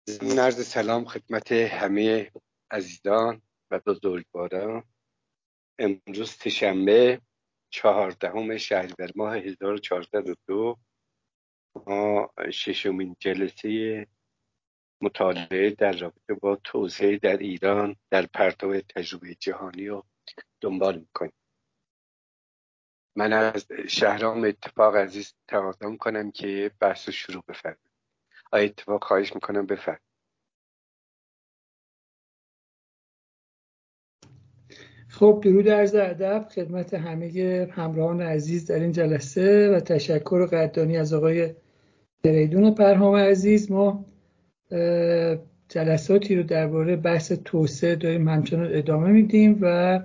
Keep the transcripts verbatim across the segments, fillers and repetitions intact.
من عرض سلام خدمت همه عزیزان و بزرگواران. امروز سه‌شنبه چهاردهم شهریور ماه هزار و چهارصد و دو ما ششمین جلسه مطالعه در رابطه با توسعه در ایران در پرتو تجربه جهانی رو دنبال میکنیم. من از شهرام اتفاق عزیز تقاضا میکنم که بحث شروع بفرمایید. آقای اتفاق خواهش میکنم بفرمایید. خب درود عرض ادب خدمت همه همراهان عزیز در این جلسه و تشکر قدردانی از آقای فریدون پرهام عزیز. ما جلساتی رو درباره بحث توسعه داریم همچنان ادامه میدیم و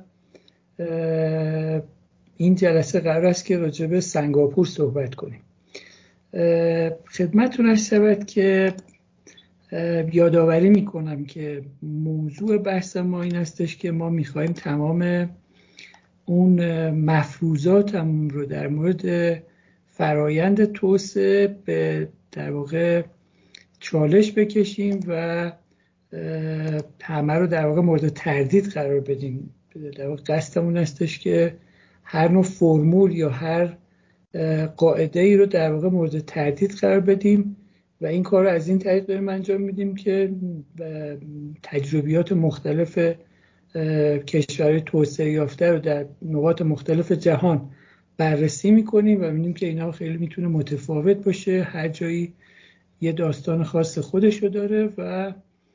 این جلسه قرار است که راجع به سنگاپور صحبت کنیم. خدمتتون عرض شود که یادآوری میکنم که موضوع بحث ما این هستش که ما میخوایم تمام اون مفروضاتمون رو در مورد فرایند توسعه به در واقع چالش بکشیم و همه رو در واقع مورد تردید قرار بدیم. در واقع قصدمون هستش که هر نوع فرمول یا هر قاعده ای رو در واقع مورد تردید قرار بدیم و این کار رو از این طریق داریم انجام میدیم که تجربیات مختلف کشورهای توسعه یافته رو در نقاط مختلف جهان بررسی میکنیم و می‌بینیم که اینا خیلی میتونه متفاوت باشه، هر جایی یه داستان خاص خودشو داره و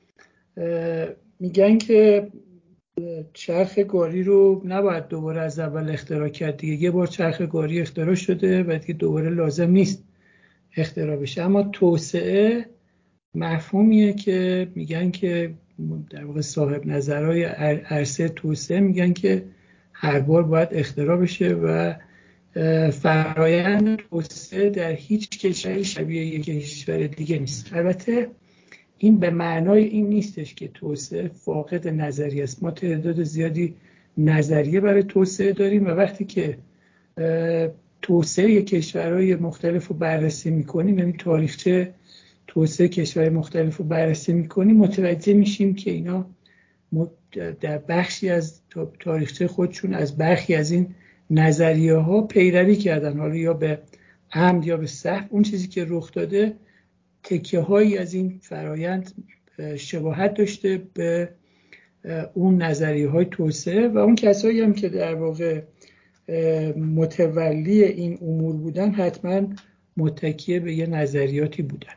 میگن که چرخ گاری رو نباید دوباره از اول اختراع کرد دیگه. یه بار چرخ گاری اختراع شده و دیگه دوباره لازم نیست اختراع بشه. اما توسعه مفهومیه که میگن که در واقع صاحب نظرهای عرصه توسعه میگن که هر بار باید اختراع بشه و فرایند توسعه در هیچ کشوری شبیه یک کشور دیگه نیست. البته این به معنای این نیستش که توسعه فاقد نظریه است. ما تعداد زیادی نظریه برای توسعه داریم و وقتی که توسعه کشورهای مختلف رو بررسی میکنیم، یعنی تاریخچه توسعه کشورهای مختلف رو بررسی میکنیم، متوجه میشیم که اینا در بخشی از تاریخچه خودشون از برخی از این نظریه ها پیروی کردن، حالا یا به عمد یا به سهو. اون چیزی که رخ داده تکیه هایی از این فرایند شباهت داشته به اون نظریه های توسعه و اون کسایی هم که در واقع متولی این امور بودن حتما متکیه به یه نظریاتی بودن.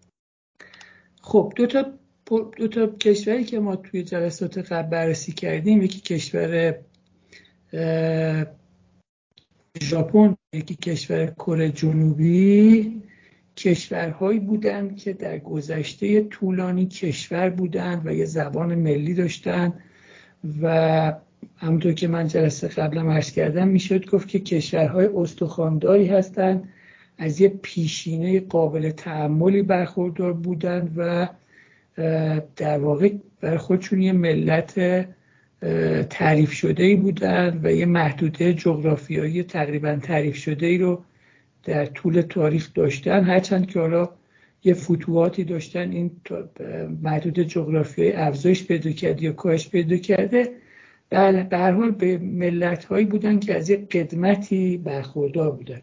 خب دو تا دو تا کشوری که ما توی جلسات قبل بررسی کردیم، یکی کشور ژاپن، یکی کشور کره جنوبی، کشورهایی بودند که در گذشته طولانی کشور بودند و یه زبان ملی داشتند و همونطور که من جلسه قبلا عرض کردم میشد گفت که کشورهای استخوانداری هستند، از یه پیشینه قابل تأملی برخوردار بودند و در واقع برای خودشون یه ملت تعریف شده‌ای بودند و یه محدوده جغرافیایی تقریبا تعریف شده‌ای رو در طول تاریخ داشتن، هرچند که حالا یه فتوحاتی داشتن این محدود جغرافیایی افزایش پیدا کرده یا کاهش پیدا کرده. بله، به هر حال به ملت‌هایی بودن که از یه قدمتی برخوردار بودن.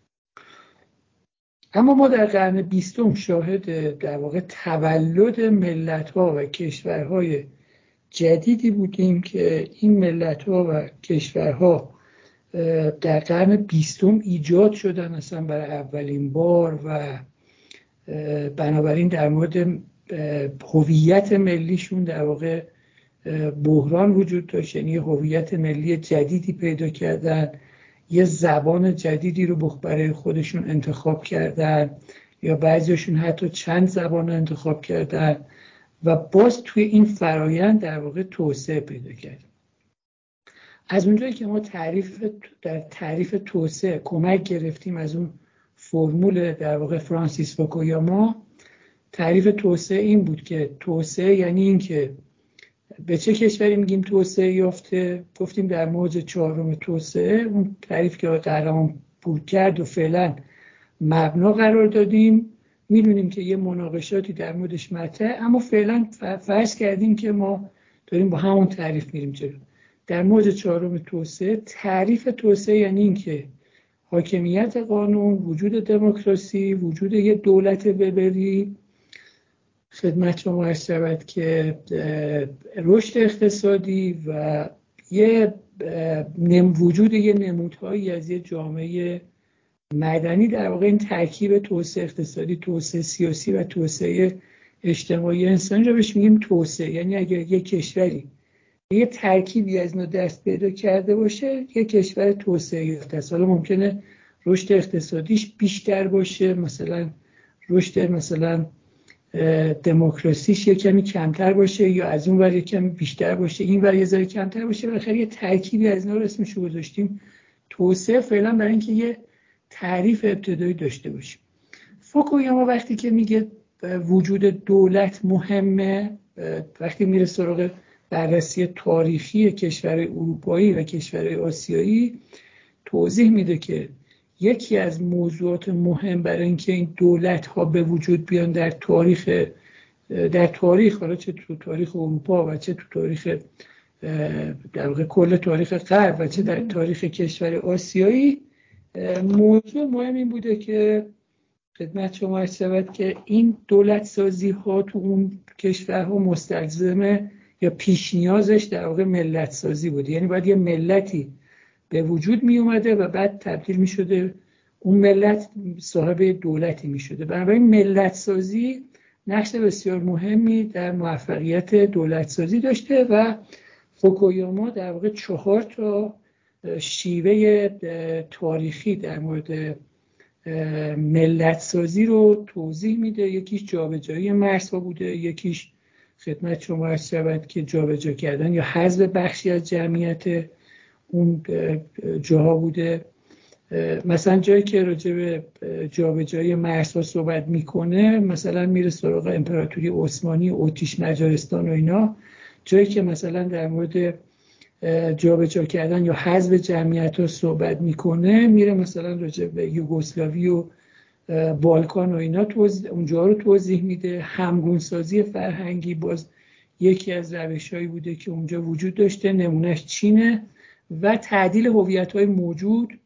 اما ما در قرن بیستم شاهد در واقع تولد ملت‌ها و کشورهای جدیدی بودیم که این ملت‌ها و کشورها در قرن بیستم ایجاد شدن اصلا برای اولین بار و بنابراین در مورد هویت ملیشون در واقع بحران وجود داشت، یعنی هویت ملی جدیدی پیدا کردن، یه زبان جدیدی رو برای خودشون انتخاب کردن یا بعضیشون حتی چند زبان انتخاب کردن و باز توی این فرایند در واقع توسعه پیدا کردن. از اونجایی که ما تعریف در تعریف توسعه کمک گرفتیم از اون فرمول در واقع فرانسیس فوکویاما، تعریف توسعه این بود که توسعه یعنی این که به چه کشوری میگیم توسعه یافته. گفتیم در موج چهارم توسعه، اون تعریف که قهرمان پور کرد و فعلا مبنا قرار دادیم، میدونیم که یه مناقشاتی در موردش مطرحه، اما فعلا فرض کردیم که ما داریم با همون تعریف میریم جلو. در موضوع چهارم توسعه، تعریف توسعه یعنی این که حاکمیت قانون، وجود دموکراسی، وجود یه دولت وبری، خدمت شما عرض شود که رشد اقتصادی و یه وجود یه نمودهایی از یه جامعه مدنی، در واقع این ترکیب توسعه اقتصادی، توسعه سیاسی و توسعه اجتماعی انسانی رو بهش میگیم توسعه. یعنی اگر یه کشوری یه ترکیبی از اینا دست پیدا کرده باشه، یه کشور توسعه یافته است. حالا ممکنه رشد اقتصادیش بیشتر باشه، مثلا رشد مثلا دموکراسیش یه کمی کمتر باشه، یا از اون ور یه کمی بیشتر باشه، این ور یه ذره کمتر باشه. بالاخره یه ترکیبی از اینا رو اسمش رو گذاشتیم توسعه، فعلا برای اینکه یه تعریف ابتدایی داشته باشیم. فوکویاما وقتی که میگه وجود دولت مهمه، وقتی میره سراغ بررسی تاریخی کشور اروپایی و کشور آسیایی، توضیح میده که یکی از موضوعات مهم برای اینکه این دولت ها به وجود بیان در تاریخ در تاریخ حالا چه تو تاریخ اروپا و چه تو تاریخ در واقع کل تاریخ غرب و چه در تاریخ کشور آسیایی، موضوع مهم این بوده که خدمت شما عرض شود که این دولت سازی ها تو اون کشورها مستلزم یا پیش نیازش در واقع ملت سازی بوده. یعنی باید یه ملتی به وجود می اومده و بعد تبدیل می شده، اون ملت صاحب دولتی می شده. بنابراین ملت سازی نقش بسیار مهمی در موفقیت دولت سازی داشته و فوکویاما در واقع چهار تا شیوه تاریخی در مورد ملت سازی رو توضیح میده. یکیش جابجایی مرزها بوده، یکیش خدمت شما عرض شود که جابجا کردن یا حذف بخشی از جمعیت اون جاها بوده. مثلا جایی که راجع به جابجایی مرزها صحبت میکنه، مثلا میره سراغ امپراتوری عثمانی، اتریش، مجارستان و اینا. جایی که مثلا در مورد جابجا کردن یا حذف جمعیت رو صحبت میکنه، میره مثلا راجع به یوگسلاوی و بالکان و اینا توضیح، اونجا رو توضیح میده. همگونسازی فرهنگی باز یکی از روش‌هایی بوده که اونجا وجود داشته، نمونهش چینه. و تعدیل هویت‌های موجود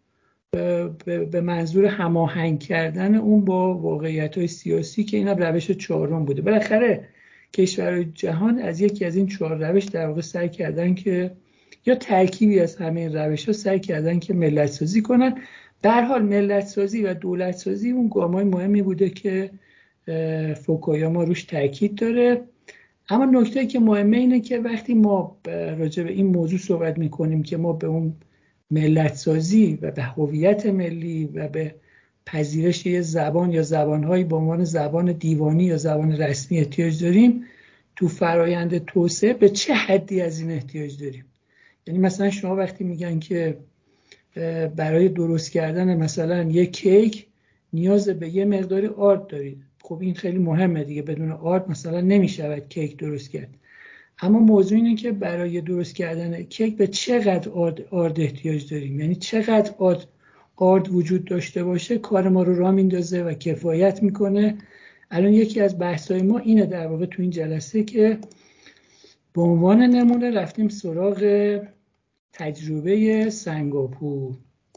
به منظور هماهنگ کردن اون با واقعیت‌های سیاسی، که اینا روش چهارم بوده. بالاخره کشورهای جهان از یکی از این چهار روش در واقع سعی کردن که یا ترکیبی از همه این روش‌ها سعی کردن که ملت سازی کنن. به هر حال ملت سازی و دولت سازی اون گام‌های مهمی بوده که فوکویاما روش تاکید داره. اما نکته‌ای که مهمه اینه که وقتی ما راجع به این موضوع صحبت می‌کنیم که ما به اون ملت سازی و به هویت ملی و به پذیرش یه زبان یا زبان‌هایی به عنوان زبان دیوانی یا زبان رسمی احتیاج داریم، تو فرایند توسعه به چه حدی از این احتیاج داریم؟ یعنی مثلا شما وقتی میگن که برای درست کردن مثلا یک کیک نیاز به یه مقداری آرد دارید، خب این خیلی مهمه دیگه، بدون آرد مثلا نمیشود کیک درست کرد. اما موضوع اینه که برای درست کردن کیک به چقدر آرد, آرد احتیاج داریم، یعنی چقدر آرد, آرد وجود داشته باشه کار ما رو راه میندازه و کفایت میکنه. الان یکی از بحث‌های ما اینه در واقع تو این جلسه که به عنوان نمونه رفتیم سراغ تجربه سنگاپور.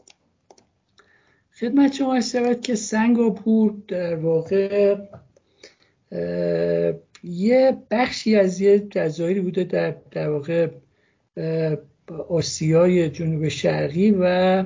خدمت شما عرض شود که سنگاپور در واقع یه بخشی از یه جزایری بوده در در واقع آسیای جنوب شرقی و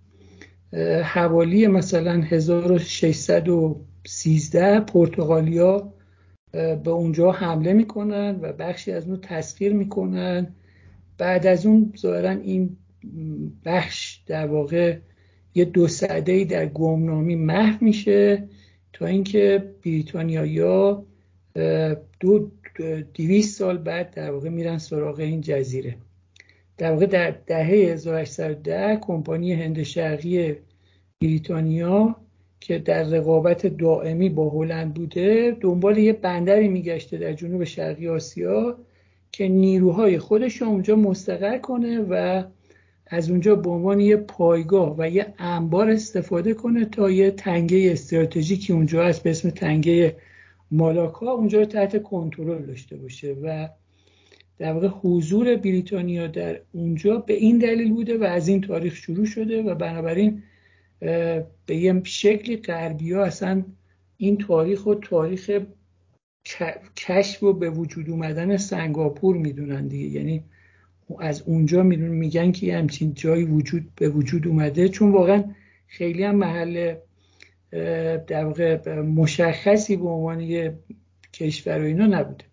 حوالی مثلا هزار و ششصد و سیزده پرتغالیا به اونجا حمله میکنن و بخشی از اون تسخیر میکنن. بعد از اون ظاهرا این بخش در واقع یه دو سده‌ای در گمنامی محو میشه تا اینکه بریتانیایی‌ها دو دویست سال بعد در واقع میرن سراغ این جزیره. در واقع در دهه هزار و هشتصد و ده کمپانی هند شرقی بریتانیا که در رقابت دائمی با هلند بوده، دنبال یه بندری میگشته در جنوب شرقی آسیا که نیروهای خودش رو اونجا مستقر کنه و از اونجا به عنوان یه پایگاه و یه انبار استفاده کنه تا یه تنگه استراتژیکی اونجا هست به اسم تنگه مالاکا اونجا رو تحت کنترل داشته باشه و در واقع حضور بریتانیا در اونجا به این دلیل بوده و از این تاریخ شروع شده و بنابراین به یه شکلی غربی‌ها اصلا این تاریخ و تاریخ کشف و به وجود اومدن سنگاپور میدونن دیگه، یعنی از اونجا میدونن میگن که همچین جایی وجود به وجود اومده، چون واقعا خیلی هم محل در واقع مشخصی به عنوان یه کشور و اینا نبوده.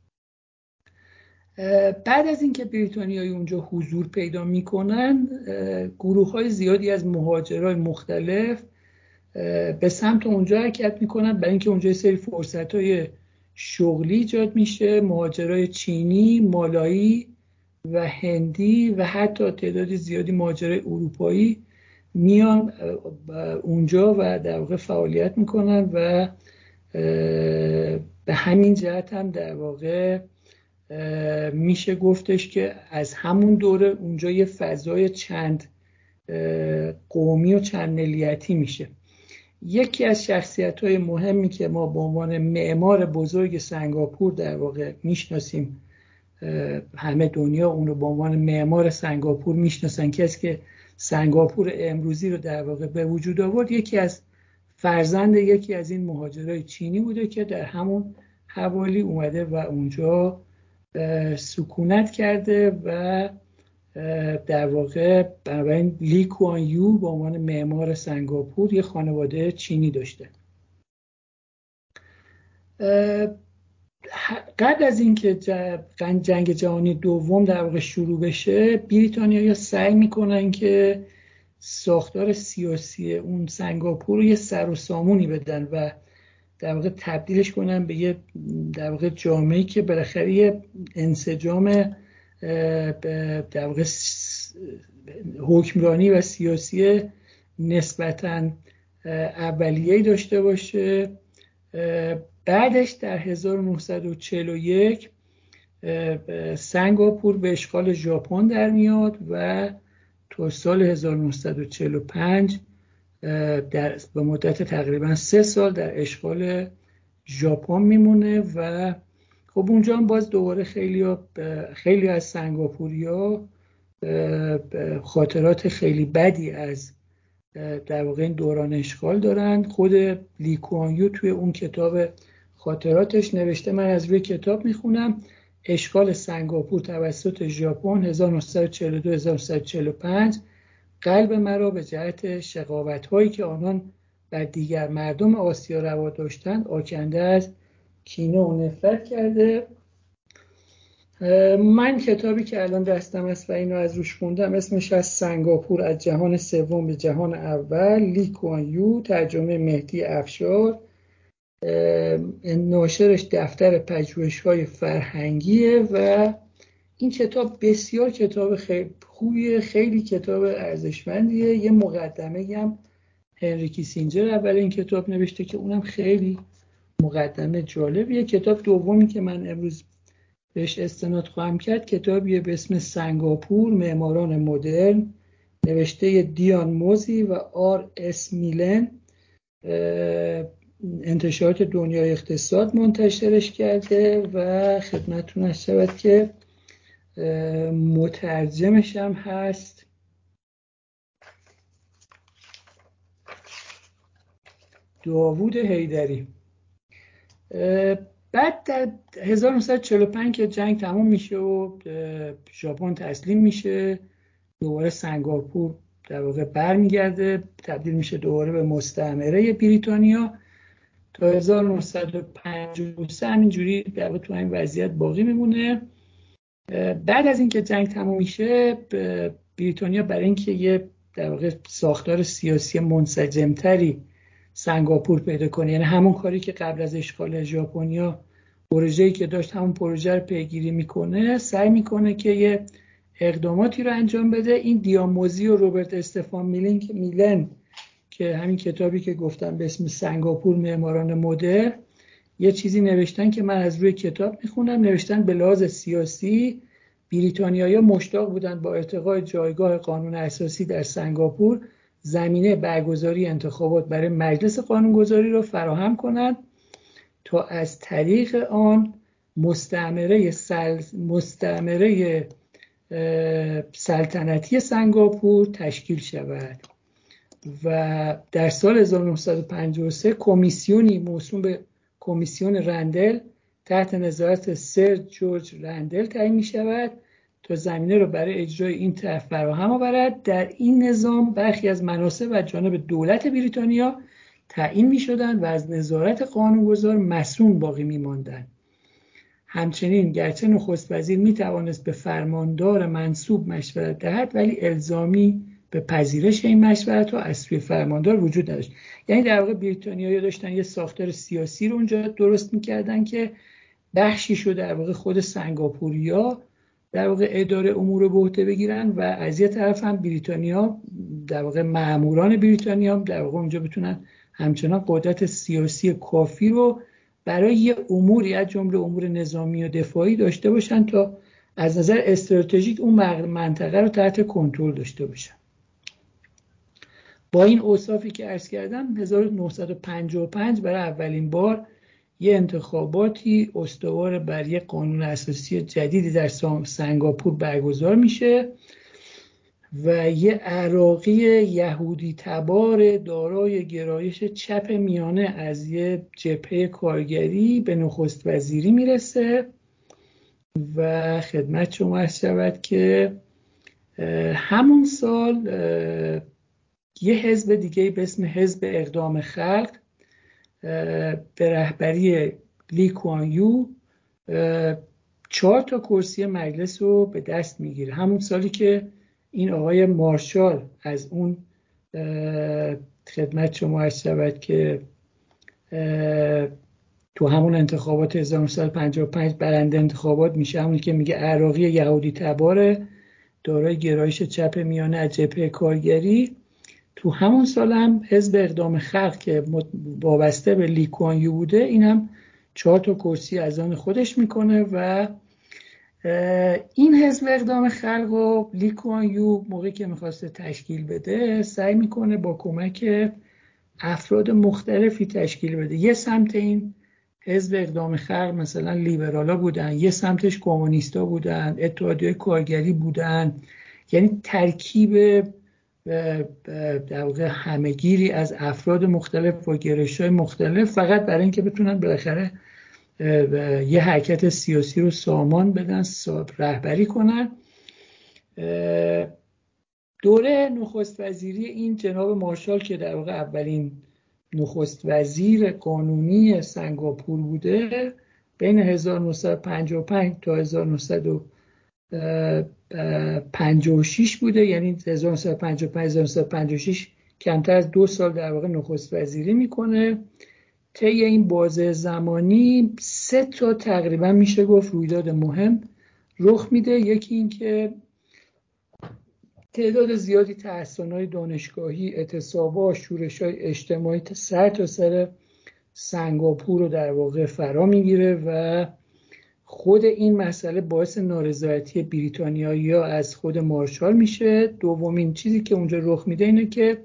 بعد از اینکه بریتانیایی اونجا حضور پیدا میکنن، گروه های زیادی از مهاجرای مختلف به سمت اونجا حرکت میکنن برای اینکه اونجا سری فرصت های شغلی ایجاد میشه. مهاجرای چینی، مالایی و هندی و حتی تعداد زیادی مهاجرای اروپایی میان اونجا و در واقع فعالیت میکنن و به همین جهت هم در واقع میشه گفتش که از همون دوره اونجا یه فضای چند قومی و چند ملیتی میشه. یکی از شخصیت‌های مهمی که ما به عنوان معمار بزرگ سنگاپور در واقع میشناسیم، همه دنیا اون رو به عنوان معمار سنگاپور میشناسن، کسی که سنگاپور امروزی رو در واقع به وجود آورد، یکی از فرزند یکی از این مهاجرای چینی بوده که در همون حوالی اومده و اونجا سکونت کرده و در واقع بنابراین لی کوان یو به عنوان معمار سنگاپور یه خانواده چینی داشته. قبل از اینکه جنگ جهانی دوم در واقع شروع بشه، بریتانیایی‌ها سعی میکنن که ساختار سیاسی اون سنگاپور رو یه سر و سامونی بدن و در واقع تبدیلش کنن به یه در واقع جامعه‌ای که بالاخره یه انسجام در واقع حکمرانی و سیاسی نسبتاً اولیه‌ای داشته باشه. بعدش در هزار و نهصد و چهل و یک سنگاپور به اشغال ژاپن در میاد و تا سال هزار و نهصد و چهل و پنج در به مدت تقریبا سه سال در اشغال ژاپن میمونه و خب اونجا هم باز دوباره خیلی خیلی از سنگاپوریا خاطرات خیلی بدی از در واقع این دوران اشغال دارن. خود لی کوان یو توی اون کتاب خاطراتش نوشته، من از روی کتاب میخونم: اشغال سنگاپور توسط ژاپن هزار و نهصد و چهل و دو تا هزار و نهصد و چهل و پنج قلب مرا به جهت شقاوت‌هایی که آنان بر دیگر مردم آسیا روا داشتند آکنده از کینه و نفرت کرده. من کتابی که الان دستم است و اینو از روش خوندم اسمش از سنگاپور از جهان سوم به جهان اول، لی کوان یو، ترجمه مهدی افشار، ناشرش دفتر پژوهش‌های فرهنگیه و این کتاب بسیار کتاب خیلی خوبیه، خیلی کتاب ارزشمندیه. یه مقدمه هم هنری کیسینجر اول این کتاب نوشته که اونم خیلی مقدمه جالبیه. کتاب دومی که من امروز بهش استناد خواهم کرد کتابیه به اسم سنگاپور معماران مدرن، نوشته دیان موزی و آر اس میلن، انتشارات دنیای اقتصاد منتشرش کرده و خدمتتون عرض شود که مترجمش هم هست داوود حیدری. بعد در هزار و نهصد و چهل و پنج که جنگ تموم میشه و ژاپن تسلیم میشه، دوباره سنگاپور در واقع برمیگرده، تبدیل میشه دوباره به مستعمره بریتانیا. تا هزار و نهصد و پنجاه و سه همینجوری در واقع تو این وضعیت باقی میمونه. بعد از اینکه جنگ تموم میشه، بریتانیا برای اینکه یه در واقع ساختار سیاسی منسجمتری سنگاپور پیدا کنه، یعنی همون کاری که قبل از اشغال ژاپنیا پروژه‌ای که داشت همون پروژه رو پیگیری میکنه، سعی میکنه که یه اقداماتی رو انجام بده. این دیاموزی و روبرت استفان میلینگ میلن که همین کتابی که گفتم به اسم سنگاپور معماران مدرن یه چیزی نوشتن که من از روی کتاب میخونم. نوشتن به لحاظ سیاسی بریتانیایی‌ها مشتاق بودند با ارتقای جایگاه قانون اساسی در سنگاپور زمینه برگزاری انتخابات برای مجلس قانونگذاری را فراهم کنند تا از طریق آن مستعمره سل... مستعمره سلطنتی سنگاپور تشکیل شود. و در سال هزار و نهصد و پنجاه و سه کمیسیونی موسوم به کمیسیون رندل تحت نظارت سر جورج رندل تعیین می شود تا زمینه را برای اجرای این طرح فراهم آورد. در این نظام برخی از مناصب از جانب دولت بریتانیا تعیین می شدند و از نظارت قانونگذار مسئول باقی می ماندند. همچنین گرچه نخست وزیر می توانست به فرماندار منصوب مشورت دهد ولی الزامی به پذیرش این مشورت ها از سوی فرماندار وجود نداشت. یعنی در واقع بریتانیایی‌ها داشتن یه ساختار سیاسی رو اونجا درست می‌کردن که بخشیشو در واقع خود سنگاپوریا در واقع اداره امور رو به عهده بگیرن و از یه طرف هم بریتانیا در واقع مأموران بریتانیا در واقع اونجا بتونن همچنان قدرت سیاسی کافی رو برای یه اموری از جمله امور نظامی و دفاعی داشته باشن تا از نظر استراتژیک اون منطقه رو تحت کنترل داشته باشن. با این اوصافی که عرض کردم هزار و نهصد و پنجاه و پنج برای اولین بار یه انتخاباتی استوار بر یک قانون اساسی جدیدی در سنگاپور برگزار میشه و یه عراقی یهودی تبار دارای گرایش چپ میانه از یه جبهه کارگری به نخست وزیری میرسه و خدمت شما عرض شود که همون سال یه حزب دیگه به اسم حزب اقدام خلق به رهبری لی کوان یو چهار تا کرسی مجلس رو به دست میگیره. همون سالی که این آقای مارشال از اون خدمت شما عرض شود که تو همون انتخابات هزار و نهصد و پنجاه و پنج برنده انتخابات میشه، همونی که میگه عراقی یهودی تبار دارای گرایش چپ میانه از جبهه کارگری. تو همون سال هم حزب اقدام خلق که وابسته به لی کوان یو بوده این هم چهار تا کرسی از آن خودش میکنه و این حزب اقدام خلق و لی کوان یو موقعی که میخواسته تشکیل بده سعی میکنه با کمک افراد مختلفی تشکیل بده. یه سمت این حزب اقدام خلق مثلا لیبرالا بودن، یه سمتش کمونیستا بودن، اتحادیه کارگری بودن، یعنی ترکیب در واقع همه‌گیری از افراد مختلف و گرایش‌های مختلف فقط برای اینکه بتونن بالاخره یه حرکت سیاسی رو سامان بدن، رهبری کنن. دوره نخست وزیری این جناب مارشال که در واقع اولین نخست وزیر قانونی سنگاپور بوده بین هزار و نهصد و پنجاه و پنج تا هزار و نهصد و پنجاه و شش بوده، یعنی هزار و نهصد و پنجاه و پنج تا هزار و نهصد و پنجاه و شش کمتر از دو سال در واقع نخست وزیری میکنه. طی این بازه زمانی سه تا تقریبا میشه گفت رویداد مهم رخ میده. یکی این که تعداد زیادی تحصیلات دانشگاهی، اعتصابات، شورش‌های اجتماعی سر تا سر سنگاپور رو در واقع فرا میگیره و خود این مسئله باعث نارضایتی بریتانیایی‌ها از خود مارشال میشه. دومین چیزی که اونجا رخ میده اینه که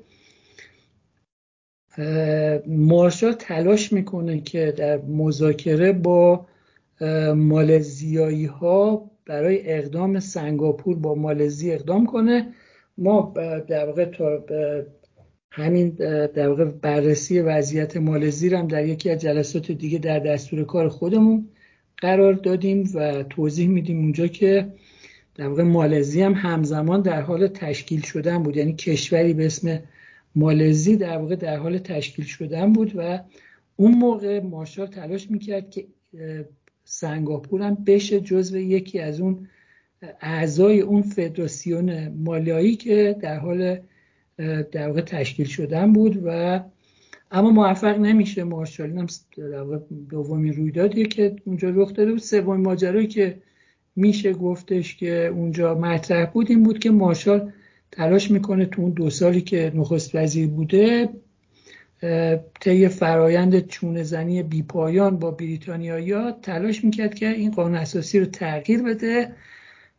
مارشال تلاش میکنه که در مذاکره با مالزیایی ها برای اقدام سنگاپور با مالزی اقدام کنه. ما در واقع تا همین در واقع بررسی وضعیت مالزی رو هم در یکی از جلسات دیگه در دستور کار خودمون قرار دادیم و توضیح میدیم اونجا که در واقع مالزی هم همزمان در حال تشکیل شدن بود، یعنی کشوری به اسم مالزی در واقع در حال تشکیل شدن بود و اون موقع مارشال تلاش میکرد که سنگاپور هم بشه جزو یکی از اون اعضای اون فدراسیون مالیایی که در حال در واقع تشکیل شدن بود و اما موفق نمیشه. مارشال هم در واقع دومین رویدادیه که اونجا رخ داده بود. سومین ماجرایی که میشه گفتش که اونجا مطرح بود این بود که مارشال تلاش میکنه تو اون دو سالی که نخست وزیر بوده طی فرایند چونه زنی بی پایان با بریتانیایی‌ها تلاش میکرد که این قانون اساسی رو تغییر بده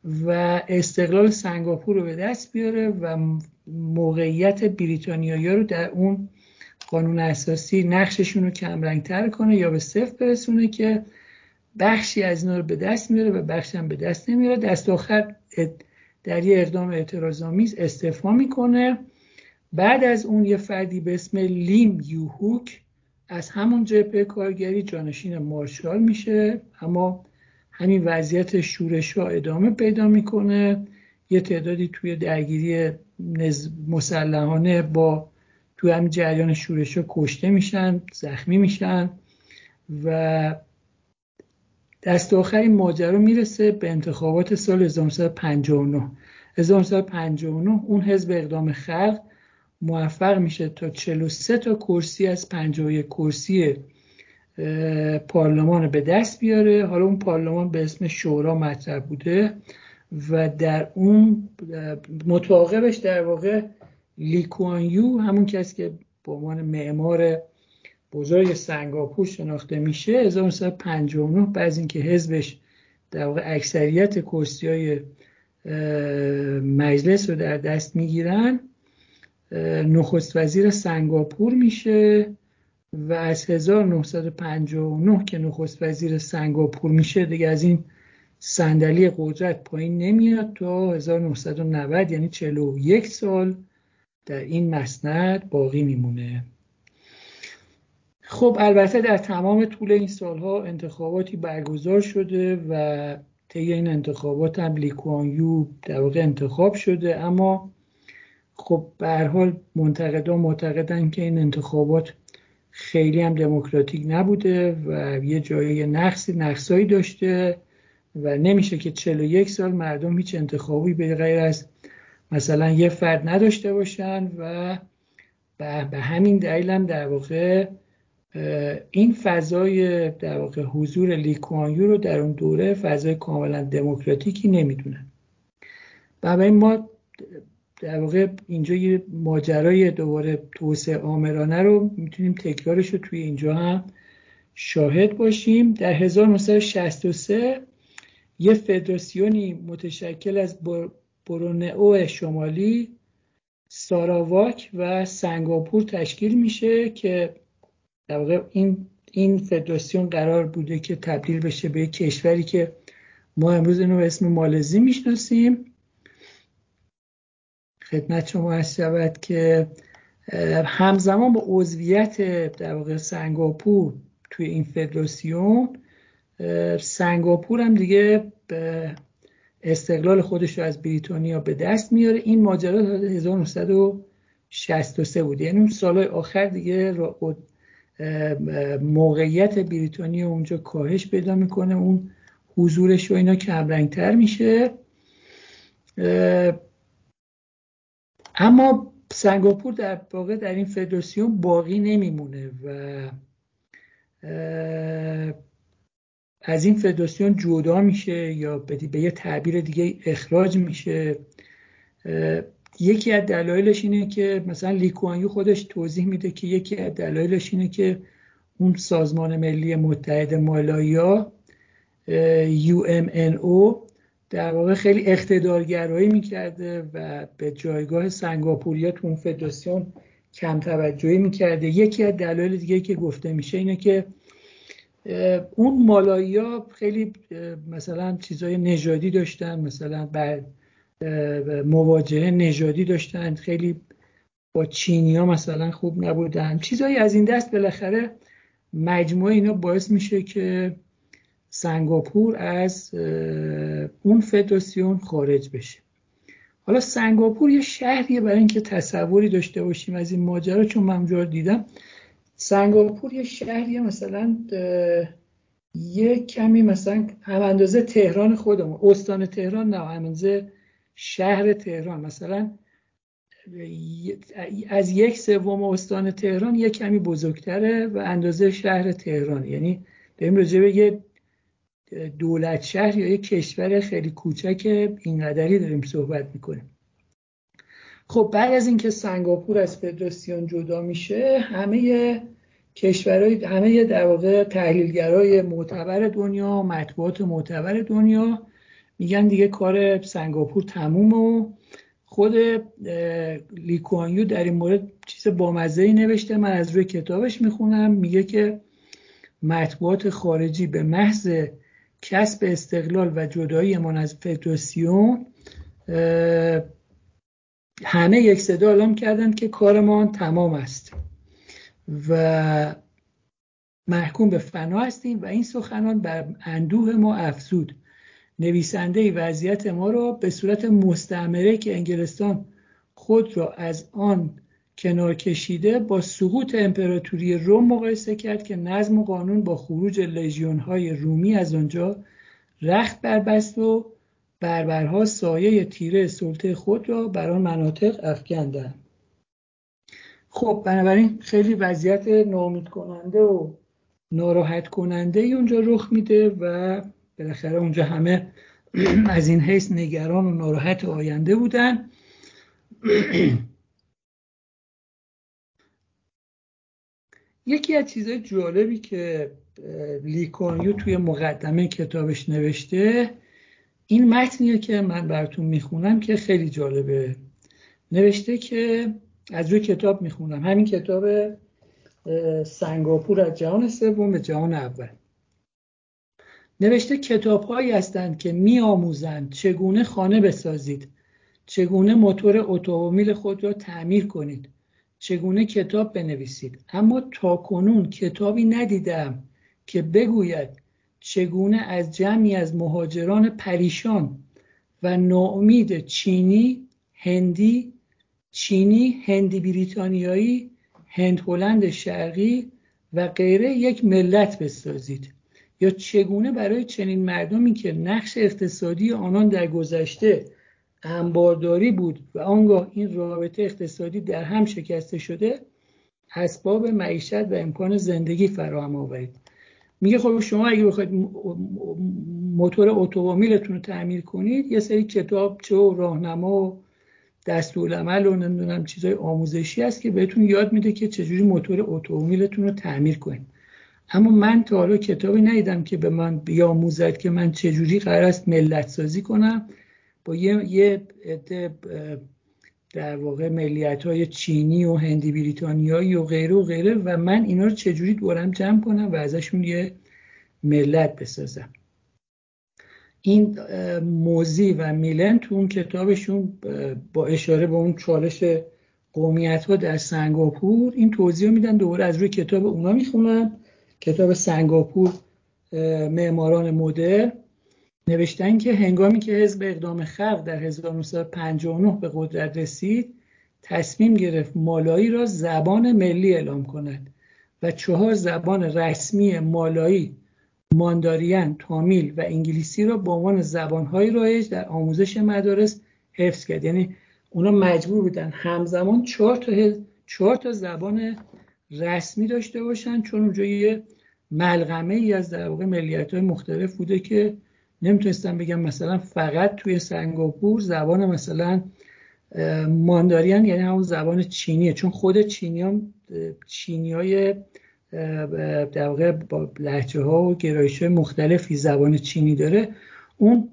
و استقلال سنگاپور رو به دست بیاره و موقعیت بریتانیایی‌ها رو در اون قانون اساسی نقششون رو کمرنگ‌تر کنه یا به صفر برسونه که بخشی از اینا رو به دست میاره و بخشی هم به دست نمیاره. دست آخر در یه اقدام اعتراض‌آمیز استعفا میکنه. بعد از اون یه فردی به اسم لیم یوهوک از همون جبهه کارگری جانشین مارشال میشه، اما همین وضعیت شورش‌ها ادامه پیدا میکنه. یه تعدادی توی درگیری مسلحانه با توی همین جریان شورش‌ها کشته میشن، زخمی میشن و دست آخر این ماجرا میرسه به انتخابات سال هزار و نهصد و پنجاه و نه. هزار و نهصد و پنجاه و نه اون حزب اقدام خلق موفق میشه تا چهل و سه تا کرسی از پنجاه و یک کرسی پارلمان به دست بیاره. حالا اون پارلمان به اسم شورا مطرح بوده و در اون متعاقبش در واقع لی کوان یو، همون کسی که به عنوان معمار بزرگ سنگاپور شناخته میشه، هزار و نهصد و پنجاه و نه بعد از اینکه حزبش در واقع اکثریت کرسی‌های مجلس رو در دست میگیرن، نخست وزیر سنگاپور میشه و از هزار و نهصد و پنجاه و نه که نخست وزیر سنگاپور میشه دیگه از این صندلی قدرت پایین نمیاد تا هزار و نهصد و نود، یعنی چهل و یک سال در این مسند باقی میمونه. خب البته در تمام طول این سالها انتخاباتی برگزار شده و طی این انتخابات هم لی کوان یو در واقع انتخاب شده، اما خب به هر حال منتقدان معتقدن که این انتخابات خیلی هم دموکراتیک نبوده و یه جایی نقصی نقصایی داشته و نمیشه که چهل و یک سال مردم هیچ انتخابی به غیر از مثلا یه فرد نداشته باشن و به همین دلیل هم در واقع این فضای در واقع حضور لی کوان یو رو در اون دوره فضای کاملا دموکراتیکی نمیدونن. بنابراین ما در واقع اینجا یه ماجرای دوباره توسعه آمرانه رو میتونیم تکرارش رو توی اینجا هم شاهد باشیم. در هزار و نهصد و شصت و سه یه فدراسیونی متشکل از برونئو شمالی، ساراواک و سنگاپور تشکیل میشه که در واقع این این فدراسیون قرار بوده که تبدیل بشه به کشوری که ما امروز اینو به اسم مالزی میشناسیم. خدمت شما عرض شود که همزمان با عضویت در واقع سنگاپور توی این فدراسیون، سنگاپور هم دیگه به استقلال خودش رو از بریتانیا به دست میاره. این ماجرا هزار و نهصد و شصت و سه بود، یعنی اون سالهای آخر دیگه موقعیت بریتانیا اونجا کاهش پیدا میکنه، اون حضورش و اینا کمرنگتر میشه. اما سنگاپور در واقع در این فدراسیون باقی نمیمونه و از این فدراسیون جدا میشه یا به یه تعبیر دیگه اخراج میشه. یکی از دلایلش اینه که مثلا لی کوان یو خودش توضیح میده که یکی از دلایلش اینه که اون سازمان ملی متحد مالاییا یو ام ان او در واقع خیلی اقتدارگرایی میکرده و به جایگاه سنگاپوریا تو اون فدراسیون کم توجهی میکرده. یکی از دلایل دیگه که گفته میشه اینه که اون مالاییا خیلی مثلا چیزای نژادی داشتن، مثلا بر مواجهه نژادی داشتن، خیلی با چینی‌ها مثلا خوب نبودن، چیزایی از این دست. بالاخره مجموعه اینا باعث میشه که سنگاپور از اون فدراسیون خارج بشه. حالا سنگاپور یه شهریه، برای اینکه تصوری داشته باشیم از این ماجرا، چون من اونجا دیدم، سنگاپور یه شهریه مثلا یه کمی مثلا هم اندازه تهران خودمون، استان تهران نه، هم اندازه شهر تهران، مثلا از یک سوم استان تهران یه کمی بزرگتره و اندازه شهر تهران. یعنی داریم راجع به یه دولت شهر یا یه کشور خیلی کوچک اینقدری داریم صحبت میکنیم. خب بعد از اینکه سنگاپور از فدراسیون جدا میشه، همه کشورهای همه در واقع تحلیلگرای معتبر دنیا، مطبوعات معتبر دنیا میگن دیگه کار سنگاپور تموم. و خود لی کوان یو در این مورد چیز بامزه‌ای نوشته، من از روی کتابش میخونم. میگه که مطبوعات خارجی به محض کسب استقلال و جدایی من از فدراسیون همه یک صدا اعلام کردند که کارمان تمام است و محکوم به فنا هستیم و این سخنان بر اندوه ما افزود. نویسنده وضعیت ما را به صورت مستعمره که انگلستان خود را از آن کنار کشیده با سقوط امپراتوری روم مقایسه کرد که نظم و قانون با خروج لژیون‌های رومی از آنجا رخت بربست و بربرها سایه تیره سلطه خود را بر آن مناطق افکندند. خب بنابراین خیلی وضعیت ناامید کننده و ناراحت کننده ای اونجا رخ میده و بالاخره اونجا همه از این حیث نگران و ناراحت آینده بودن. یکی از چیزهای جالبی که لی کوان یو توی مقدمه کتابش نوشته، این متنیه که من براتون میخونم که خیلی جالبه. نوشته که از روی کتاب میخونم، همین کتاب سنگاپور از جهان سوم به جهان اول. نوشته کتاب‌هایی هستند که می‌آموزند چگونه خانه بسازید، چگونه موتور اتومبیل خود را تعمیر کنید، چگونه کتاب بنویسید، اما تاکنون کتابی ندیدم که بگوید چگونه از جمعی از مهاجران پریشان و ناامید چینی، هندی، چینی، هندی بریتانیایی، هند هلند شرقی و غیره یک ملت بسازید، یا چگونه برای چنین مردمی که نقش اقتصادی آنان در گذشته انبارداری بود و آنگاه این رابطه اقتصادی در هم شکسته شده اسباب معیشت و امکان زندگی فراهم آورید. میگه خب شما اگه بخواید موتور اتومبیلتون رو تعمیر کنید، یه سری کتاب چه و راهنما و دستورالعمل و نمیدونم چیزای آموزشی هست که بهتون یاد میده که چجوری موتور اتومبیلتون رو تعمیر کنید. اما من تا حالا کتابی ندیدم که به من بیاموزد که من چجوری قرار است ملت سازی کنم با یه یه عده در واقع ملیت‌های چینی و هندی بریتانیایی و غیره و غیره و من اینا رو چجوری دورم جمع کنم و ازشون یه ملت بسازم. این موزی و میلن تو اون کتابشون با اشاره به اون چالش قومیت‌ها در سنگاپور این توضیح میدن. دوباره از روی کتاب اونا میخونم، کتاب سنگاپور معماران مدرن. نوشتن که هنگامی که حزب اقدام خلق در هزار و نهصد و پنجاه و نه به قدرت رسید، تصمیم گرفت مالایی را زبان ملی اعلام کند و چهار زبان رسمی مالایی، ماندارین، تامیل و انگلیسی را به عنوان زبان‌های رایج در آموزش مدارس حفظ کرد. یعنی اونا مجبور بودن همزمان چهار تا چهار تا زبان رسمی داشته باشن، چون اونجا یه ملغمه ای از در واقع ملیت‌های مختلف بوده که نمیتونستم بگم مثلا فقط توی سنگاپور زبان مثلا ماندارین یعنی همون زبان چینیه، چون خود چینیان چینیای در واقع با لهجه ها و گرایش های مختلفی زبان چینی داره. اون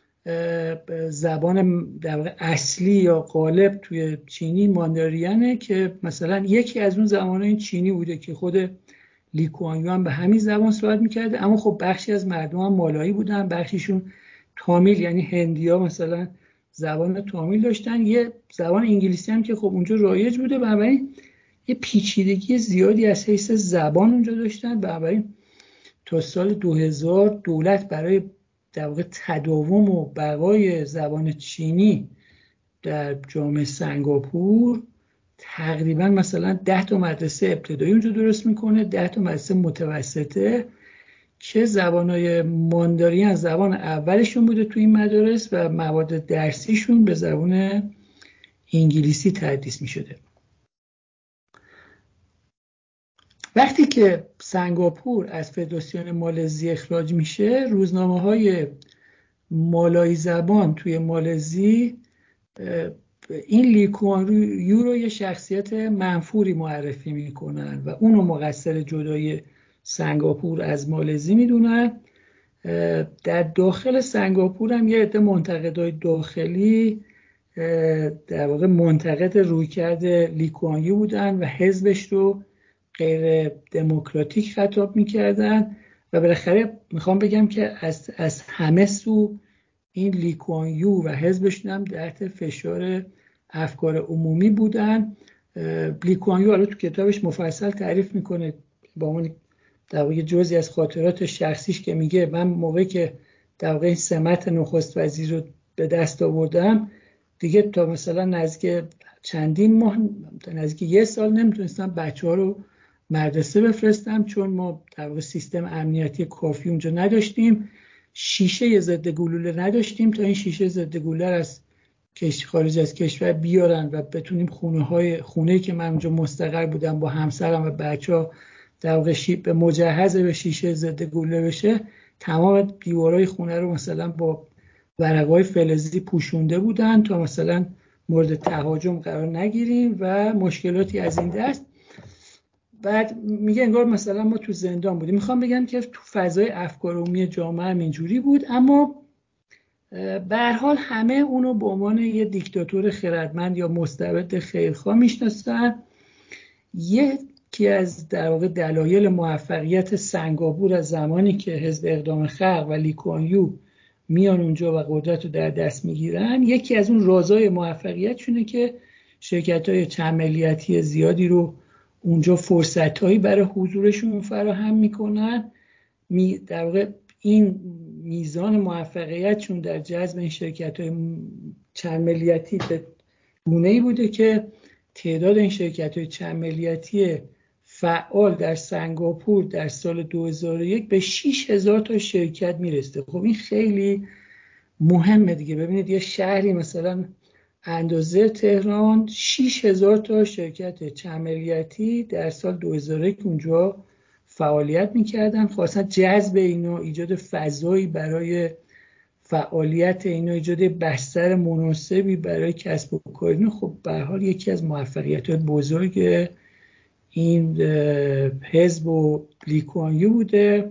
زبان در واقع اصلی یا غالب توی چینی ماندارینه که مثلا یکی از اون زبان‌های چینی بوده که خود لی کوان یو هم به همین زبان صحبت میکرده. اما خب بخشی از مردم هم مالایی بودن، بخشیشون تامیل یعنی هندیا مثلا زبان تامیل داشتن، یه زبان انگلیسی هم که خب اونجا رایج بوده. بنابراین یه پیچیدگی زیادی از حیث زبان اونجا داشتن. بنابراین تا سال دو هزار دولت برای در واقع تداوم و بقای زبان چینی در جامعه سنگاپور تقریبا مثلا ده تا مدرسه ابتدایی اونجا درست میکنه، ده تا مدرسه متوسطه که زبانهای ماندارین از زبان اولشون بوده تو این مدارس و مواد درسیشون به زبان انگلیسی تدریس میشده. وقتی که سنگاپور از فدراسیون مالزی اخراج میشه، روزنامه‌های مالایی زبان توی مالزی این لی کوان یو رو یه شخصیت منفوری معرفی میکنن و اونو مقصر جدای سنگاپور از مالزی میدونن. در داخل سنگاپور هم یه عده منتقدای داخلی در واقع منتقد رویکرد لی کوان یو بودن و حزبش رو غیر دموکراتیک خطاب میکردن و بالاخره میخوام بگم که از, از همه سو این لی کوان یو و حزبشون هم تحت فشار افکار عمومی بودن. لی کوان یو حالا تو کتابش مفصل تعریف میکنه با اون در واقع جزئی از خاطرات شخصیش که میگه من موقعی که در واقع سمت نخست وزیر رو به دست آوردم دیگه تا مثلا نزدیک چندین ماه نزدیک یه سال نمیتونستم بچه ها رو مدرسه بفرستم چون ما در واقع سیستم امنیتی کافی اونجا نداشتیم، شیشه ضد گلوله نداشتیم تا این شیشه ضد گلوله از خارج از کشور بیارن و بتونیم خونه های خونه‌ای که من اونجا مستقر بودم با همسرم و بچه‌ها در واقع شیب به مجهز به شیشه ضد گلوله بشه، تمام دیوارای خونه رو مثلا با ورقای فلزی پوشونده بودن تا مثلا مورد تهاجم قرار نگیریم و مشکلاتی از این دست. بعد میگه انگار مثلا ما تو زندان بودیم. میخوام بگم که تو فضای افکار عمومی جامعه هم اینجوری بود، اما به هر حال همه اونو به عنوان یه دیکتاتور خردمند یا مستبد خیرخواه میشناسن. یکی از در واقع دلایل موفقیت سنگاپور از زمانی که حزب اقدام خلق و لی کوان یو میان اونجا و قدرت رو در دست میگیرن، یکی از اون رازهای موفقیتشونه که شرکت‌های چند ملیتی زیادی رو اونجا فرصت‌هایی برای حضورشون فراهم میکنن. می در واقع این میزان موفقیتشون در جذب این شرکت‌های چند ملیتی به گونه‌ای بوده که تعداد این شرکت‌های چند ملیتی فعال در سنگاپور در سال دو هزار و یک به شش هزار تا شرکت میرسه. خب این خیلی مهمه دیگه. ببینید یه شهری مثلا اندازه تهران شش هزار تا شرکت چند ملیتی در سال دو هزار و یک اونجا فعالیت میکردن، خواستن جذب اینا، ایجاد فضایی برای فعالیت اینا، ایجاد بستر مناسبی برای کسب و کار. خب به هر حال یکی از موفقیت‌های بزرگ این حزب و لی کوان یو بوده.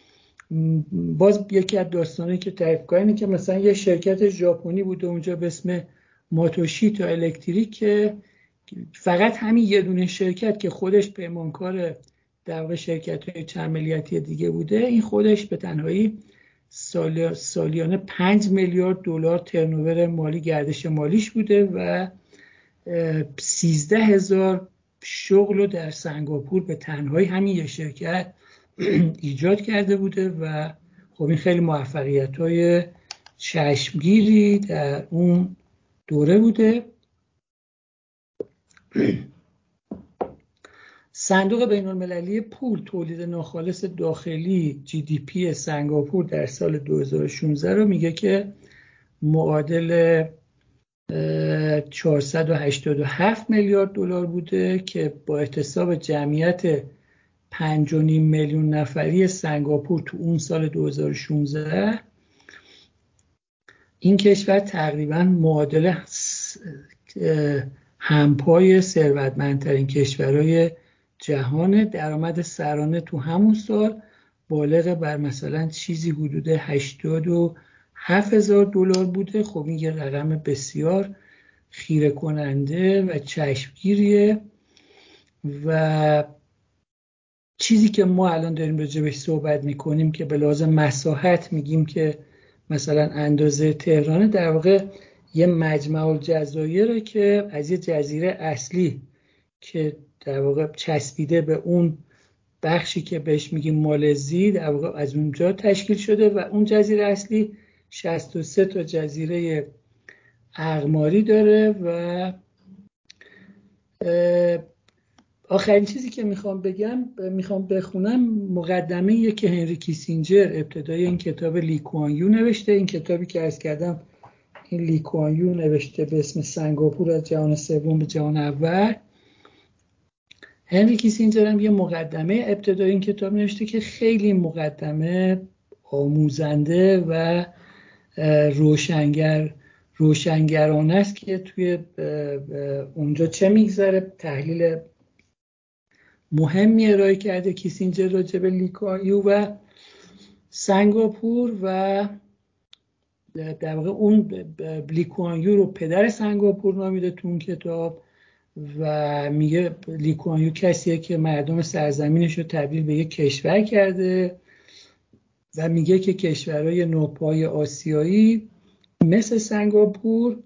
باز یکی از داستانی که تعریف کنه که مثلا یه شرکت ژاپنی بوده اونجا به اسم ماتوشیتا الکتریک که فقط همین یه دونه شرکت که خودش پیمانکار در واقع شرکت‌های چند ملیتی دیگه بوده، این خودش به تنهایی سال سالیانه پنج میلیارد دلار ترنوور مالی گردش مالیش بوده و سیزده هزار شغل رو در سنگاپور به تنهایی همین یه شرکت ایجاد کرده بوده و خب این خیلی موفقیت‌های چشمگیری در اون دوره بوده. صندوق بین‌المللی پول تولید ناخالص داخلی جی دی پی سنگاپور در سال دو هزار و شانزده رو میگه که معادل چهارصد و هشتاد و هفت میلیارد دلار بوده که با احتساب جمعیت پنج و نیم میلیون نفری سنگاپور تو اون سال دو هزار و شانزده این کشور تقریباً معادل همپای ثروتمندترین کشورهای جهان. درآمد سرانه تو همون سال بالغ بر مثلا چیزی حدود هشتاد و هفت هزار دلار بوده. خب این یه رقم بسیار خیره کننده و چشمگیریه و چیزی که ما الان داریم راجع بهش صحبت میکنیم که به لحاظ مساحت میگیم که مثلا اندازه تهران، در واقع یه مجمع الجزایره که از یه جزیره اصلی که در واقع چسبیده به اون بخشی که بهش میگیم مالزی در واقع از اونجا تشکیل شده و اون جزیره اصلی شصت و سه تا جزیره اقماری داره. و آخرین چیزی که میخوام بگم میخوام بخونم مقدمه‌ای که هنری کیسینجر ابتدای این کتاب لی کوان یو نوشته. این کتابی که عرض کردم این لی کوان یو نوشته به اسم سنگاپور از جهان سوم به جهان اول. هنری کیسینجر هم یه مقدمه ابتدای این کتاب نوشته که خیلی مقدمه آموزنده و روشنگر روشنگرانه است که توی اونجا چه میگذره. تحلیل مهمی ارائه کرده کیسینجر راجع به لی کوان یو و سنگاپور و در واقع اون لی کوان یو رو پدر سنگاپور نامیده تو اون کتاب و میگه لی کوان یو کسیه که مردم سرزمینش رو تبدیل به یک کشور کرده و میگه که کشورهای نوپای آسیایی مثل سنگاپور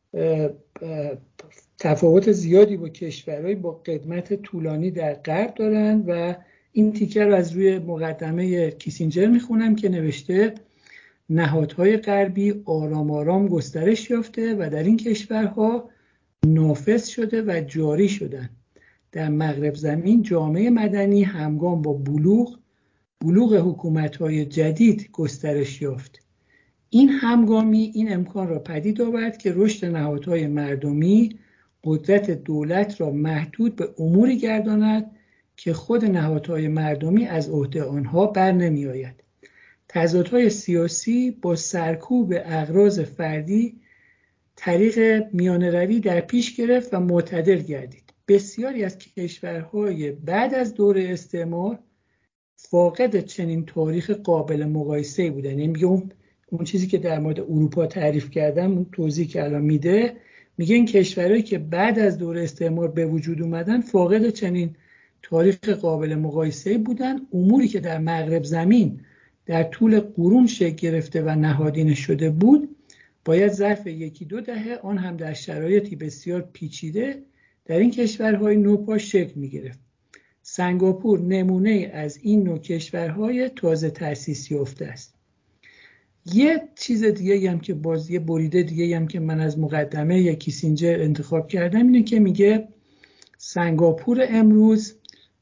تفاوت زیادی با کشورهای با قدمت طولانی در غرب دارن و این تیکه رو از روی مقدمه کیسینجر میخونم که نوشته نهادهای غربی آرام آرام گسترش یافته و در این کشورها نافذ شده و جاری شدن. در مغرب زمین جامعه مدنی همگام با بلوغ بلوغ حکومت‌های جدید گسترش یافت. این همگامی این امکان را پدید آورد که رشد نهادهای مردمی قدرت دولت را محدود به اموری گرداند که خود نهادهای مردمی از عهده آنها بر نمی آید. تضادهای سیاسی با سرکوب اغراض فردی طریق میانه‌روی در پیش گرفت و معتدل گردید. بسیاری از کشورهای بعد از دوره استعمار فاقد چنین تاریخ قابل مقایسه‌ای بودن. یعنی میگه اون اون چیزی که در مورد اروپا تعریف کردم، اون توضیح که الان میده، میگه این کشورهایی که بعد از دوره استعمار به وجود اومدن فاقد چنین تاریخ قابل مقایسه‌ای بودن. اموری که در مغرب زمین در طول قرون شکل گرفته و نهادینه شده بود باید ظرف یکی دو دهه، آن هم در شرایطی بسیار پیچیده، در این کشورهای نوپا شکل می‌گرفت. سنگاپور نمونه از این نوع کشورهای تازه تأسیس یافته است. یه چیز دیگه هم که باز یه بریده دیگه هم که من از مقدمه کیسینجر انتخاب کردم اینه که میگه سنگاپور امروز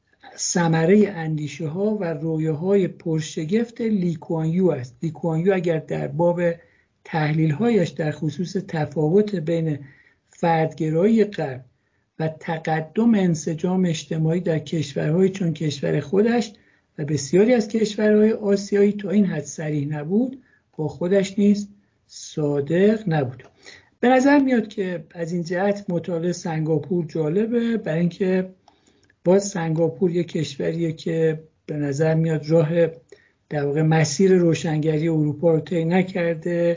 ثمره اندیشه ها و رویاهای پرشگفت لی کوان یو است. لی کوان یو اگر در باب تحلیل هایش در خصوص تفاوت بین فردگرایی غرب و تقدم انسجام اجتماعی در کشورهای چون کشور خودش و بسیاری از کشورهای آسیایی تا این حد صریح نبود، با خودش نیز صادق نبود. به نظر میاد که از این جهت مطالعه سنگاپور جالبه، برای اینکه باز سنگاپور یک کشوریه که به نظر میاد راه در واقع مسیر روشنگری اروپا رو طی نکرده،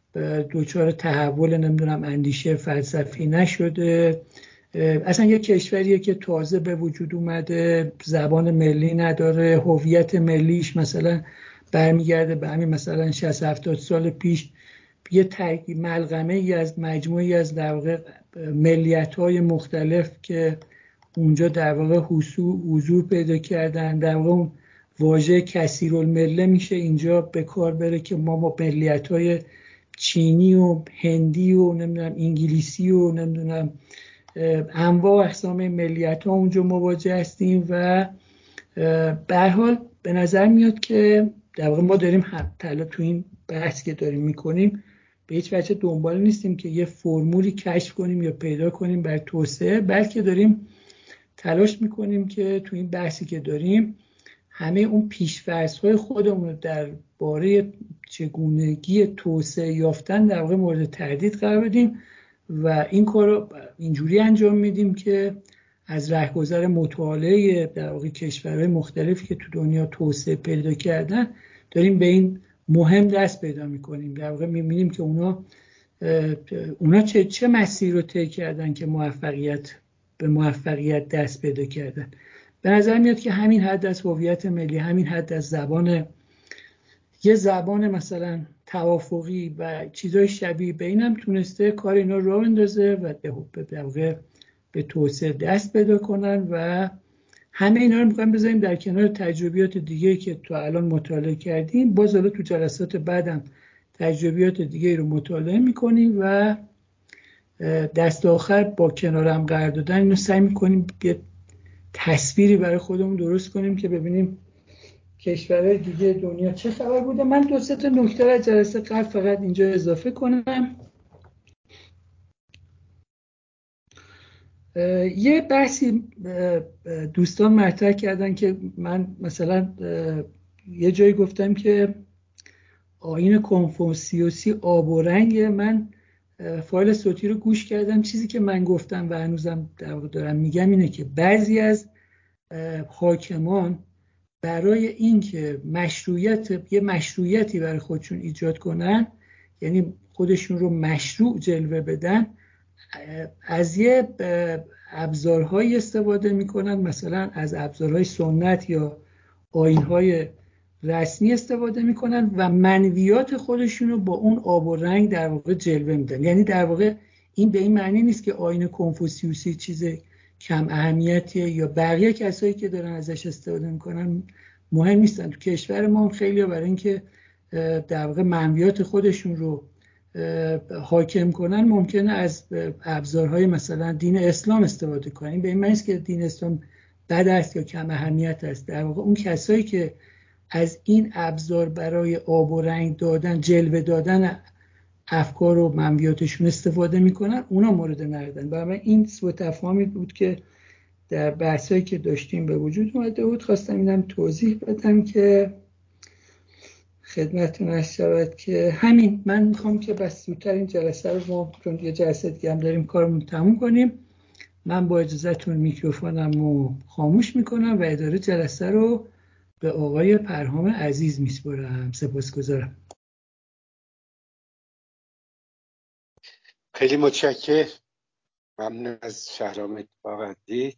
دوچار تحول نمیدونم اندیشه فلسفی نشده، اصلا یک کشوریه که تازه به وجود اومده، زبان ملی نداره، هویت ملیش مثلا برمیگرده به همین مثلا شصت هفتاد سال پیش، یه ترکیب ملغمه ای از مجموعی از در واقع ملیت‌های مختلف که اونجا در واقع حضور پیدا کردن. در واقع اون واژه کثیرالمله میشه اینجا به کار بره که ما با ملیت‌های چینی و هندی و نمیدونم انگلیسی و نمیدونم انواع اقسام ملیت‌ها اونجا مواجه هستیم و به هر حال به نظر میاد که در واقع ما داریم حالا تو این بحث که داریم میکنیم به هیچ وجه دنبال نیستیم که یه فرمولی کشف کنیم یا پیدا کنیم برای توسعه، بلکه داریم تلاش میکنیم که تو این بحثی که داریم همه اون پیش‌فرض‌های خودمون رو درباره چگونگی توسعه یافتن در واقع مورد تردید قرار بدیم و این کار رو اینجوری انجام میدیم که از رهگذر مطالعه در واقع کشورهای مختلفی که تو دنیا توسعه پیدا کردن داریم به این مهم دست پیدا میکنیم. در واقع میبینیم که اونا اونا چه چه مسیر رو طی کردن که موفقیت به موفقیت دست پیدا کردن. به نظر میاد که همین حد از هویت ملی، همین حد از زبان، یه زبان مثلا توافقی و چیزای شبیه به اینم تونسته کار اینا رو راه اندازه و در واقع به توسعه دست پیدا کنن و همه اینا رو می‌خوایم بذاریم در کنار تجربیات دیگه‌ای که تو الان مطالعه کردیم. باز حالا تو جلسات بعدم تجربیات دیگه‌ای رو مطالعه می‌کنیم و دست آخر با کنارم قرار دادن اینو سعی می‌کنیم یه تصویری برای خودمون درست کنیم که ببینیم کشورهای دیگه دنیا چه خبر بوده. من دو سه تا نکته از جلسه قبل فقط اینجا اضافه کنم. یه بحثی دوستان مطرح کردن که من مثلا یه جایی گفتم که آیین کنفوسیوسی آب و رنگ. من فایل صوتی رو گوش کردم، چیزی که من گفتم و هنوزم در واقع دارم میگم اینه که بعضی از حاکمان برای اینکه مشروعیت یه مشروعیتی برای خودشون ایجاد کنن، یعنی خودشون رو مشروع جلوه بدن، از یه ابزارهایی استفاده میکنن، مثلا از ابزارهای سنت یا آیین‌های رسمی استفاده میکنن و منویات خودشون رو با اون آب و رنگ در واقع جلوه میدن. یعنی در واقع این به این معنی نیست که آیین کنفوسیوسی چیز کم اهمیتیه یا بقیه کسایی که دارن ازش استفاده میکنن مهم نیستن. تو کشور ما هم خیلی برای اینکه در واقع منویات خودشون رو حاکم کنن ممکنه از ابزارهای مثلا دین اسلام استفاده کنن. به این معنی است که دین اسلام بد است یا کم اهمیت است. در واقع اون کسایی که از این ابزار برای آب و رنگ دادن، جلوه دادن افکار و منویاتشون استفاده میکنن، اونا مورد نقدن. برای این سوء تفاهمی بود که در بحثایی که داشتیم به وجود اومده بود. خواستم اینم توضیح بدم که خدمتتون عرض شود که همین. من میخوام که بس زودتر این جلسه رو ما، چون یه جلسه دیگه هم داریم، کارمون تموم کنیم. من با اجازهتون میکروفونم رو خاموش میکنم و اداره جلسه رو به آقای پرهام عزیز میسپارم. سپاسگزارم. خیلی متشکرم. ممنون از شهرام اتفاق عزیز.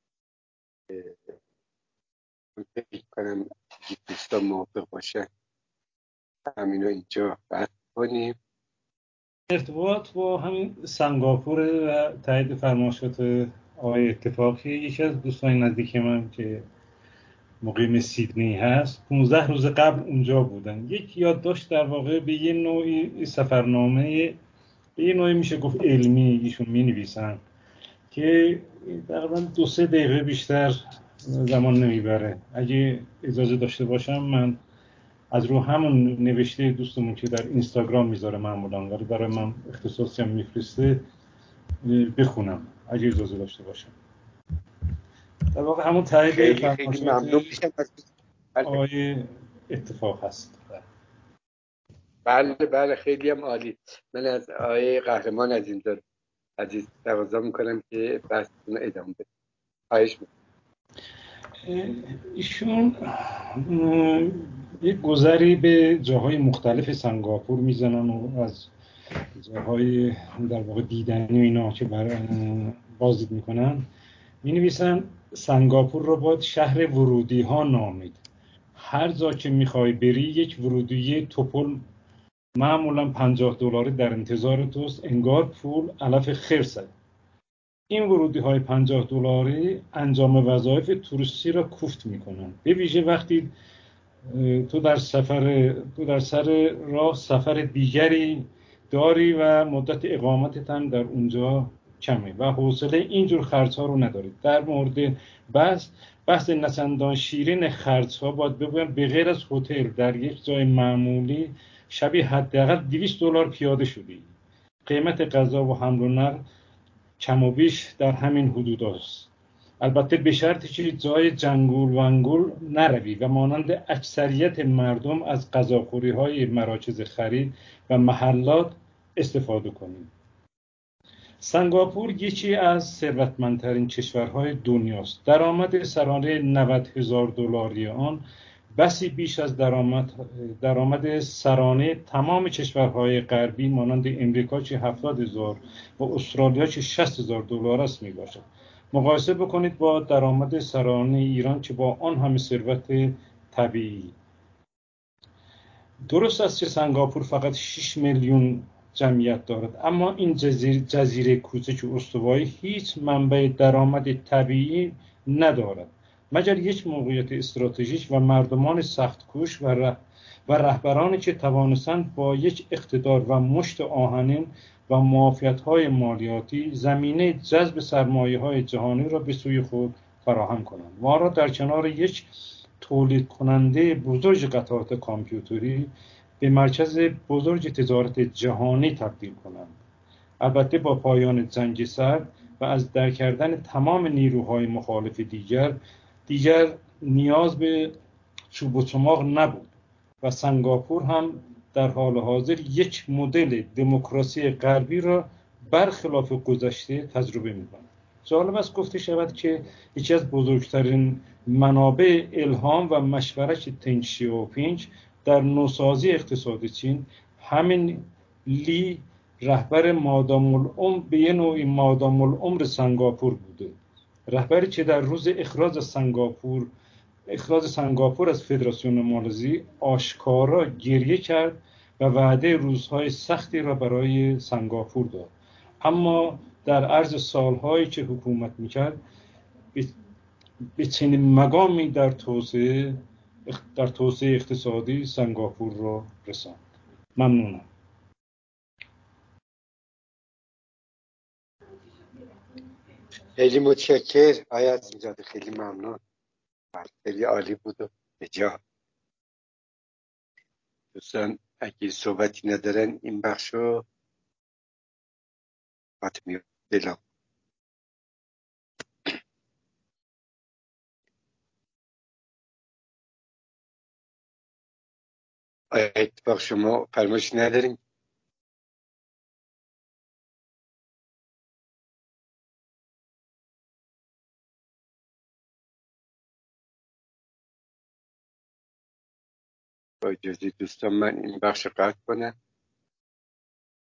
فکر کنم دوستان موافق باشن همینو اینجا بحث کنیم. ارتباط با همین سنگاپور و تایید فرمایشات آقای اتفاقی، یکی از دوستان نزدیک من که مقیم سیدنی هست، پانزده روز قبل اونجا بودن. یک یادداشت در واقع به یه نوعی سفرنامه، به یه نوعی میشه گفت علمی ایشون مینویسن که تقریبا دو سه دقیقه بیشتر زمان نمیبره. اگه اجازه داشته باشم من از رو همون نوشته دوستمون که در اینستاگرام میذاره معمولا، ولی برای من اختصاصی هم میفرسته، بخونم اگه اجازه داشته باشم. در واقع همون تایید فرمایشات آقای اتفاق هست. بله بله خیلی هم عالی. من از آقای قهرمان از اینجا عزیز تقاضا میکنم که بحثتون ادامه بده. خواهش میکنم. ایشون یک گذری به جاهای مختلف سنگاپور میزنن و از جاهای در واقع دیدنی و اینا که بازدید میکنن می نویسن سنگاپور رو باید شهر ورودی ها نامید. هر جا که میخوای بری یک ورودی توپل معمولا پنجاه دلاری در انتظار توست، انگار پول علف خرسه. این ورودی های پنجاه دلاری انجام وظایف توریستی را کوفت میکنن، به ویژه وقتی تو در سفر تو در سر راه سفر دیگری داری و مدت اقامتت هم در اونجا کمه و حوصله اینجور خرج ها رو ندارید. در مورد بحث بحث نچندان شیرین خرج ها باید بگویم به غیر از هتل در یک جای معمولی شبی حداقل دویست دلار پیاده شدی. قیمت غذا و حمل و نقل کم و بیش در همین حدود است. البته به شرطی که جای جنگول ونگول نروی و مانند اکثریت مردم از غذاخوری های مراکز خرید و محلات استفاده کنید. سنگاپور یکی از ثروتمندترین کشورهای دنیاست. درآمد سرانه نود هزار دلاری آن بسی بیش از درآمد درآمد سرانه تمام کشورهای غربی مانند امریکا که هفتاد هزار و استرالیا که شصت هزار دلار است میباشد. مقایسه بکنید با درآمد سرانه ایران که با آن همه ثروت طبیعی. درست است که سنگاپور فقط شش میلیون جمعیت دارد، اما این جزیره, جزیره کوچک و استوایی هیچ منبع درآمد طبیعی ندارد مگر یک موقعیت استراتژیک و مردمان سخت‌کوش و ره و رهبرانی که توانستند با یک اقتدار و مشت آهنین و معافیت‌های مالیاتی زمینه جذب سرمایه‌های جهانی را به سوی خود فراهم کنند. ما را در کنار یک تولید کننده بزرگ قطعات کامپیوتری به مرکز بزرگ تجارت جهانی تبدیل کنند. البته با پایان جنگ سرد و از در کردن تمام نیروهای مخالف دیگر دیگر نیاز به چوب و چماق نبود و سنگاپور هم در حال حاضر یک مدل دموکراسی غربی را برخلاف گذشته تجربه می‌کند. جالب است گفته شود که یکی از بزرگترین منابع الهام و مشورت تنگ شیاوپینگ در نوسازی اقتصاد چین همین لی رهبر مادام العمر به یه نوعی مادام العمر سنگاپور بوده، رهبری که در روز اخراج از سنگاپور اخراج سنگاپور از فدراسیون مالزی آشکارا گریه کرد و وعده روزهای سختی را برای سنگاپور داد، اما در عرض سالهایی که حکومت میکرد به چنین مقامی در توسعه در توسعه اقتصادی سنگاپور را رساند. ممنونم. خیلی متشکر آقای عظیمزاده، خیلی ممنون، خیلی عالی بود و به جا. دوستان اگه صحبتی ندارن این بخش رو حتمی دلم. آیا اتفاق شما فرمایش نداریم؟ با اجازه دوستان من این بخش رو قطع کنم.